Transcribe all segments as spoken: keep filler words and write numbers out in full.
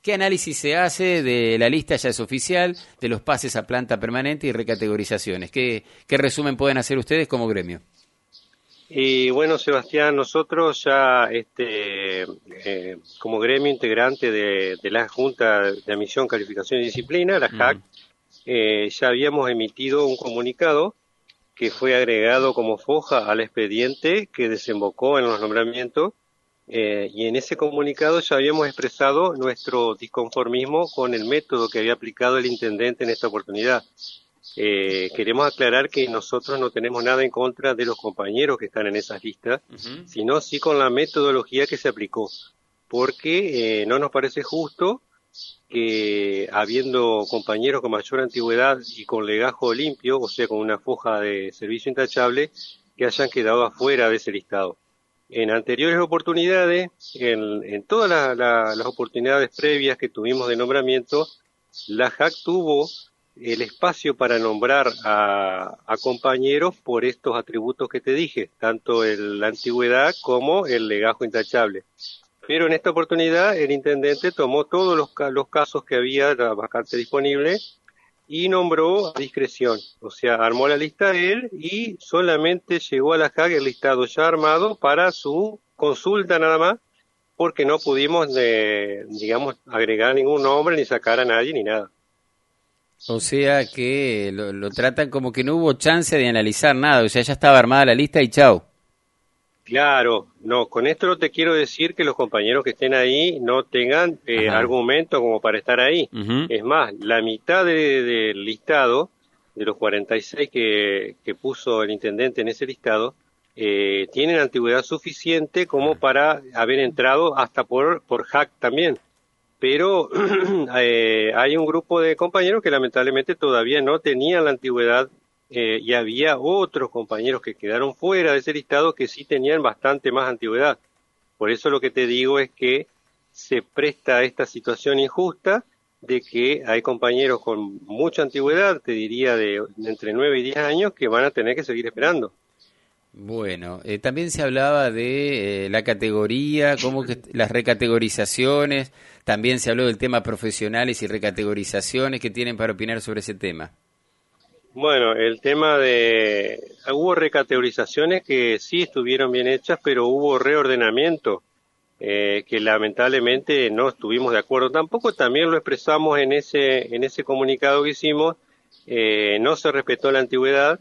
¿Qué análisis se hace de la lista, ya es oficial, de los pases a planta permanente y recategorizaciones? ¿Qué, qué resumen pueden hacer ustedes como gremio? Y bueno, Sebastián, nosotros ya este, eh, como gremio integrante de, de la Junta de Admisión, Calificación y Disciplina, la J A C, Uh-huh. eh, ya habíamos emitido un comunicado que fue agregado como foja al expediente que desembocó en los nombramientos, eh, y en ese comunicado ya habíamos expresado nuestro disconformismo con el método que había aplicado el intendente en esta oportunidad. Eh, queremos aclarar que nosotros no tenemos nada en contra de los compañeros que están en esas listas, Uh-huh. sino sí con la metodología que se aplicó, porque eh, no nos parece justo que habiendo compañeros con mayor antigüedad y con legajo limpio, o sea, con una foja de servicio intachable, que hayan quedado afuera de ese listado. En anteriores oportunidades, en, en todas la, la, las oportunidades previas que tuvimos de nombramiento, la J A C tuvo el espacio para nombrar a, a compañeros por estos atributos que te dije, tanto el, la antigüedad como el legajo intachable. Pero en esta oportunidad el intendente tomó todos los, los casos que había de la vacante disponible y nombró a discreción. O sea, armó la lista él y solamente llegó a la J A C el listado ya armado para su consulta nada más, porque no pudimos, eh, digamos, agregar ningún nombre, ni sacar a nadie, ni nada. O sea que lo, lo tratan como que no hubo chance de analizar nada, o sea, ya estaba armada la lista y chau. Claro, no, con esto no te quiero decir que los compañeros que estén ahí no tengan eh, Ajá. argumento como para estar ahí. Uh-huh. Es más, la mitad de- del listado, de los cuarenta y seis que, que puso el intendente en ese listado, eh, tienen antigüedad suficiente como para haber entrado hasta por, por J A C también. Pero eh, hay un grupo de compañeros que lamentablemente todavía no tenían la antigüedad, eh, y había otros compañeros que quedaron fuera de ese listado que sí tenían bastante más antigüedad. Por eso lo que te digo es que se presta a esta situación injusta de que hay compañeros con mucha antigüedad, te diría de, de entre nueve y diez años, que van a tener que seguir esperando. Bueno, eh, también se hablaba de eh, la categoría, cómo que las recategorizaciones, también se habló del tema profesionales y recategorizaciones. ¿Qué tienen para opinar sobre ese tema? Bueno, el tema de... Hubo recategorizaciones que sí estuvieron bien hechas, pero hubo reordenamiento, eh, que lamentablemente no estuvimos de acuerdo. Tampoco también lo expresamos en ese, en ese comunicado que hicimos, eh, no se respetó la antigüedad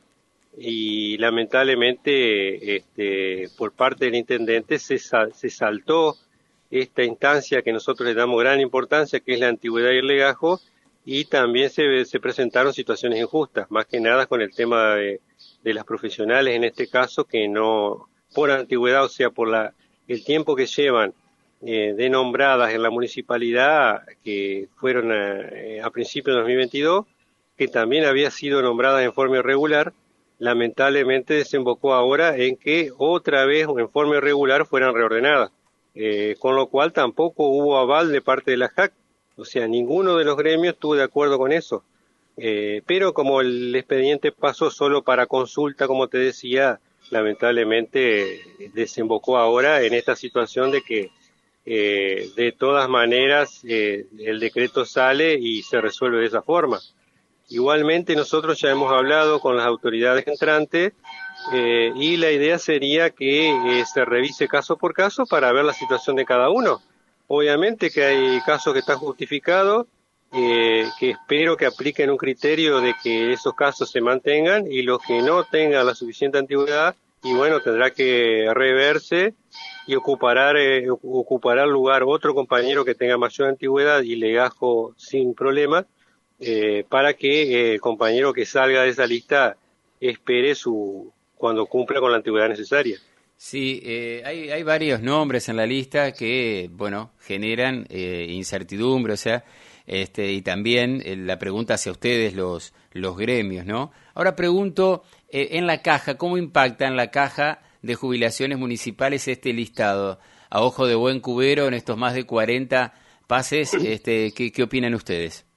y lamentablemente este, por parte del intendente se, sal- se saltó esta instancia que nosotros le damos gran importancia, que es la antigüedad y el legajo, y también se, se presentaron situaciones injustas, más que nada con el tema de, de las profesionales en este caso, que no, por antigüedad, o sea, por la, el tiempo que llevan eh, de nombradas en la municipalidad, que fueron a, eh, a principios de dos mil veintidós, que también había sido nombrada en forma irregular, lamentablemente desembocó ahora en que otra vez en forma irregular fueran reordenadas, eh, con lo cual tampoco hubo aval de parte de la J A C, o sea, ninguno de los gremios estuvo de acuerdo con eso. Eh, pero como el expediente pasó solo para consulta, como te decía, lamentablemente eh, desembocó ahora en esta situación de que eh, de todas maneras eh, el decreto sale y se resuelve de esa forma. Igualmente nosotros ya hemos hablado con las autoridades entrantes, eh, y la idea sería que eh, se revise caso por caso para ver la situación de cada uno. Obviamente que hay casos que están justificados, eh, que espero que apliquen un criterio de que esos casos se mantengan, y los que no tengan la suficiente antigüedad, y bueno, tendrá que reverse y ocupará, eh, ocupará el lugar otro compañero que tenga mayor antigüedad y legajo sin problema, eh, para que eh, el compañero que salga de esa lista espere su cuando cumpla con la antigüedad necesaria. Sí, eh, hay, hay varios nombres en la lista que, bueno, generan eh, incertidumbre, o sea, este, y también eh, la pregunta hacia ustedes, los, los gremios, ¿no? Ahora pregunto, eh, en la caja, ¿cómo impacta en la caja de jubilaciones municipales este listado? A ojo de buen cubero, en estos más de cuarenta pases, este, ¿qué, qué opinan ustedes?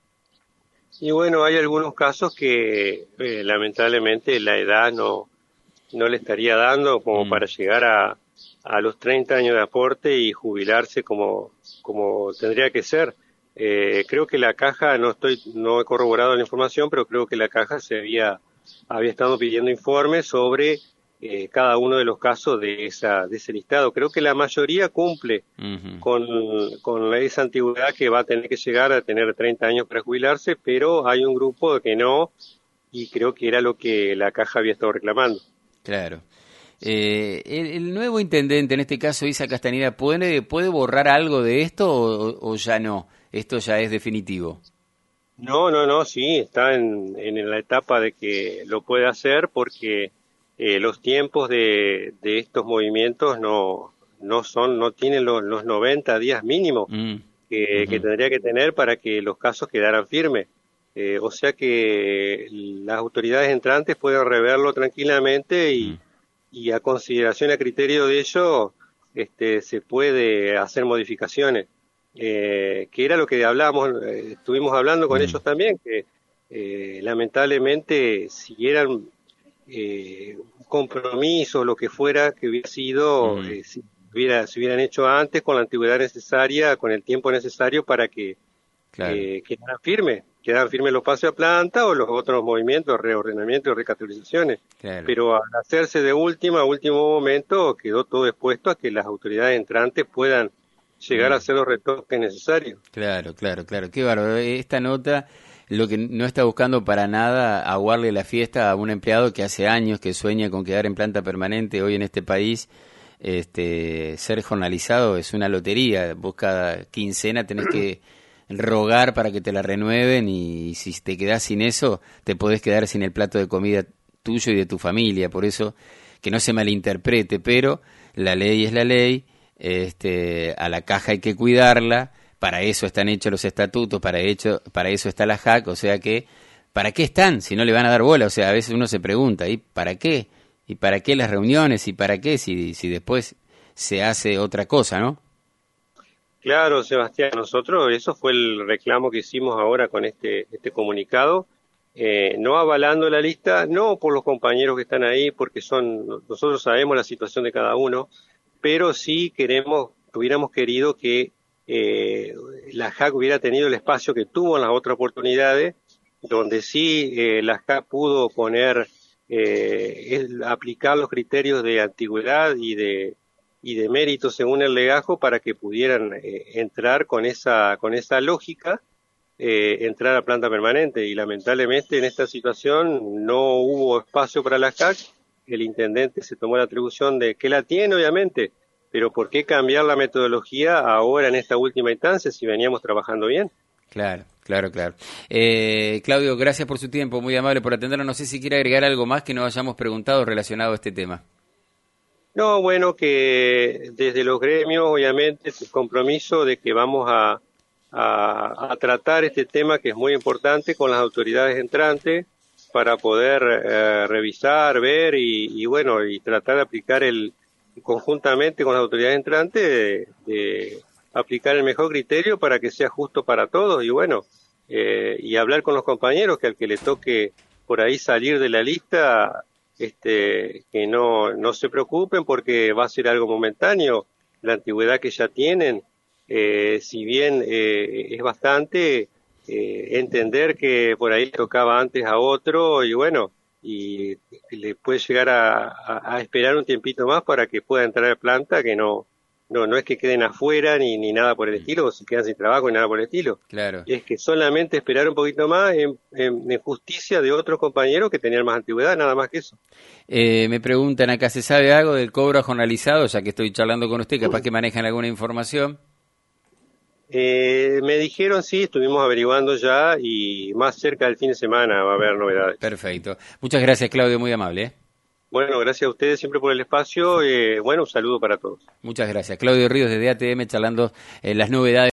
Y bueno, hay algunos casos que eh, lamentablemente la edad no, no le estaría dando como Mm, para llegar a, a los treinta años de aporte y jubilarse como, como tendría que ser. Eh, creo que la caja, no estoy, no he corroborado la información, pero creo que la caja se había, había estado pidiendo informes sobre eh, cada uno de los casos de esa, de ese listado. Creo que la mayoría cumple Uh-huh. con, con esa antigüedad que va a tener que llegar a tener treinta años para jubilarse, pero hay un grupo que no, y creo que era lo que la caja había estado reclamando. Claro. Eh, el, el nuevo intendente, en este caso Isa Castañeda, ¿puede, puede borrar algo de esto o, o ya no? Esto ya es definitivo. No, no, no, sí, está en, en la etapa de que lo puede hacer porque eh, los tiempos de, de estos movimientos no, no son, no tienen los, los noventa días mínimos Mm. que, que Uh-huh. tendría que tener para que los casos quedaran firmes. Eh, o sea que las autoridades entrantes pueden reverlo tranquilamente y, Mm. y a consideración, a criterio de ello, este, se puede hacer modificaciones. Eh, que era lo que hablábamos, eh, estuvimos hablando con Mm. ellos también, que eh, lamentablemente si eran eh, compromisos, lo que fuera que hubiera sido, Mm. eh, si, hubiera, se hubieran hecho antes con la antigüedad necesaria, con el tiempo necesario para que Claro, eh, quedaran firmes, quedaran firmes los pases a planta o los otros movimientos, reordenamientos, recategorizaciones. claro. Pero al hacerse de última, a último momento, quedó todo expuesto a que las autoridades entrantes puedan llegar a Mm. hacer los retoques necesarios. Claro, claro, claro. Qué bárbaro. Esta nota lo que no está buscando para nada aguarle la fiesta a un empleado que hace años que sueña con quedar en planta permanente hoy en este país. Este, ser jornalizado es una lotería. Vos cada quincena tenés que rogar para que te la renueven y si te quedás sin eso, te podés quedar sin el plato de comida tuyo y de tu familia. Por eso, que no se malinterprete, pero la ley es la ley. Este, a la caja hay que cuidarla, para eso están hechos los estatutos, para, hecho, para eso está la J A C, o sea que, ¿para qué están si no le van a dar bola? O sea, a veces uno se pregunta, ¿y para qué? ¿Y para qué las reuniones? ¿Y para qué si, si después se hace otra cosa, no? Claro, Sebastián, nosotros, eso fue el reclamo que hicimos ahora con este, este comunicado, eh, no avalando la lista, no por los compañeros que están ahí, porque son, nosotros sabemos la situación de cada uno, pero sí queremos, hubiéramos querido que eh, la J A C hubiera tenido el espacio que tuvo en las otras oportunidades, donde sí eh, la J A C pudo poner, eh, el- aplicar los criterios de antigüedad y de y de mérito según el legajo para que pudieran eh, entrar con esa con esa lógica, eh, entrar a planta permanente, y lamentablemente en esta situación no hubo espacio para la J A C. El intendente se tomó la atribución de que la tiene, obviamente, pero ¿por qué cambiar la metodología ahora en esta última instancia si veníamos trabajando bien? Claro, claro, claro. Eh, Claudio, gracias por su tiempo, muy amable por atendernos. No sé si quiere agregar algo más que no hayamos preguntado relacionado a este tema. No, bueno, que desde los gremios, obviamente, el compromiso de que vamos a, a, a tratar este tema que es muy importante con las autoridades entrantes para poder eh, revisar, ver y, y, bueno, y tratar de aplicar el conjuntamente con las autoridades entrantes de, de aplicar el mejor criterio para que sea justo para todos y bueno, eh, y hablar con los compañeros que al que le toque por ahí salir de la lista, este, que no, no se preocupen porque va a ser algo momentáneo. La antigüedad que ya tienen, eh, si bien eh, es bastante, eh, entender que por ahí tocaba antes a otro y bueno, y le puede llegar a, a, a esperar un tiempito más para que pueda entrar a planta, que no, no, no es que queden afuera ni, ni nada por el estilo, o se quedan sin trabajo ni nada por el estilo. Claro. Es que solamente esperar un poquito más en, en, en justicia de otros compañeros que tenían más antigüedad, nada más que eso. Eh, me preguntan acá, ¿se sabe algo del cobro jornalizado? Ya que estoy charlando con usted, capaz que manejan alguna información. Eh, me dijeron, sí, estuvimos averiguando ya y más cerca del fin de semana va a haber novedades. Perfecto. Muchas gracias, Claudio, muy amable. ¿eh? Bueno, gracias a ustedes siempre por el espacio. Eh, bueno, un saludo para todos. Muchas gracias. Claudio Ríos desde A T M charlando eh, las novedades.